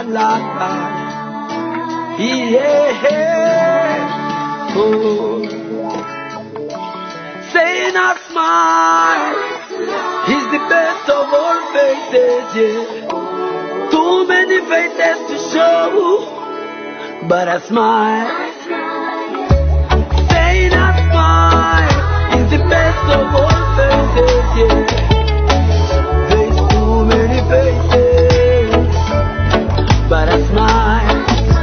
Malaka. Yeah. Oh. Say not smile is the best of all faces, yeah. Too many faces to show, but a smile. Say not smile is the best of all faces, yeah. There's too many faces, but a smile.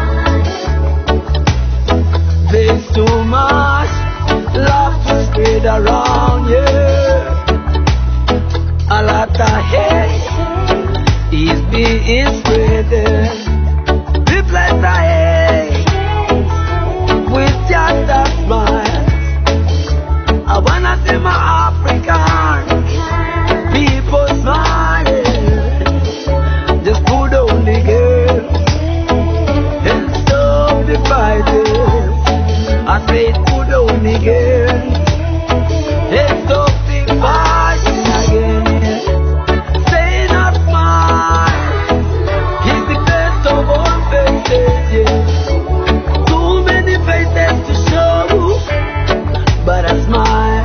There's too much love to spread around, yeah. A lot of hate is being spread. Replace the hate with just a smile. I wanna see my African people smiling. Just put on the girl and stop the fighting. I said put on the girl and stop the fighting again. Say not smile is the best of all faces, yeah. Too many faces to show, but a smile.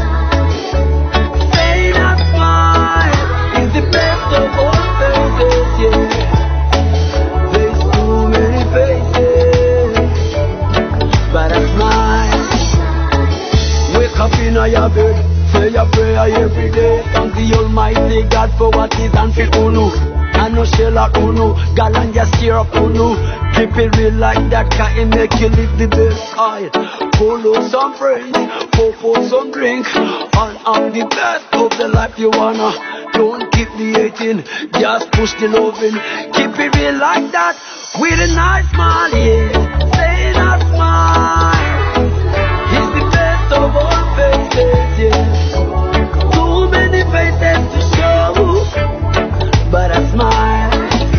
Say not smile is the best of all faces, yeah. There's too many faces, but a smile. Wake up in your bed, say your prayer every day. Thank the Almighty God for what He's done for Unu. I know Sheila Unu, God and just cheer up Unu. Keep it real like that, can't make you live the best. I follow some friends, pour some drink, and have the best of the life you wanna. Don't keep the hating, just push the loving. Keep it real like that, with a nice smile, yeah. Say not smile is the best of all faces, yeah. Too many faces to show, but a smile.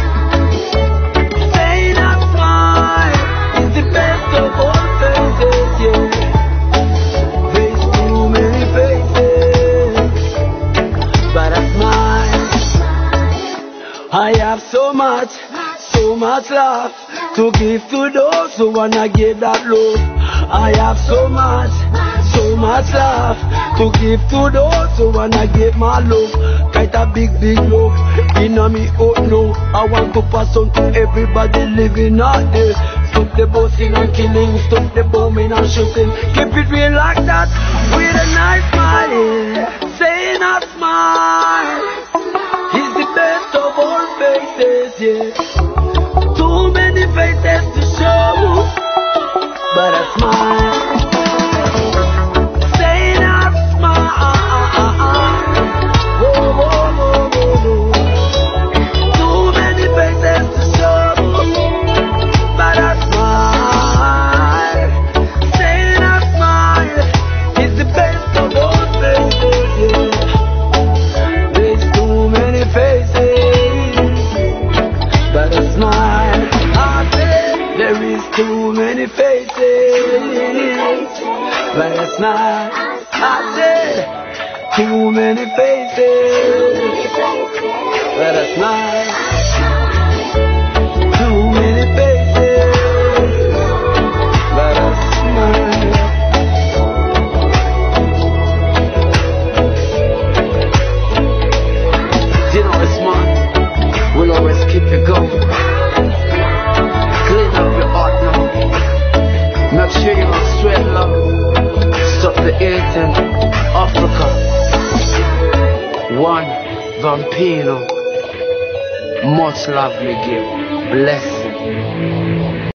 Say not smile is the best of all faces, yeah. There's too many faces, but a smile. I have so much love to give to those who wanna give that love. I have so much love to give to those who wanna give my love. Quite a big love in a me oh no. I want to pass on to everybody living out there. Stop the bossing and killing, stop the bombing and shooting. Keep it real like that, with a nice smile, yeah. Say not smile is the best of all faces, yeah. Too many faces to show, but a smile. Say not smile. Whoa, whoa, whoa, whoa, whoa. Too many faces to show, but a smile. Say not smile is the best of all faces, yeah. There's too many faces, but a smile. I said there is too many faces, but a smile. I said too many faces, but a smile. Too many faces, but a smile. You know it's man, we'll always keep it going. Clean up your heart now. Make sure you don't sweat love. Stop the hating. Africa. One Vampino. Much love me give. Blessing.